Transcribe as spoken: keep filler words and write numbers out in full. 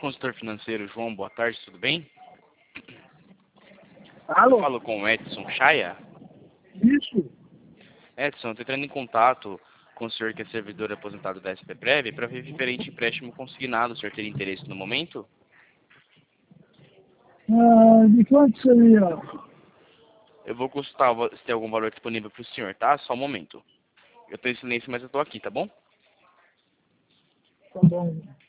consultor financeiro João, boa tarde, tudo bem? Alô? Eu falo com o Edson Chaya. Isso? Edson, estou entrando em contato com o senhor que é servidor aposentado da S P Prev para ver referente empréstimo consignado. O senhor teria interesse no momento? Ah, de quanto seria? Eu vou consultar se tem algum valor disponível para o senhor, tá? Só um momento. Eu estou em silêncio, mas eu estou aqui, tá bom? Tá bom.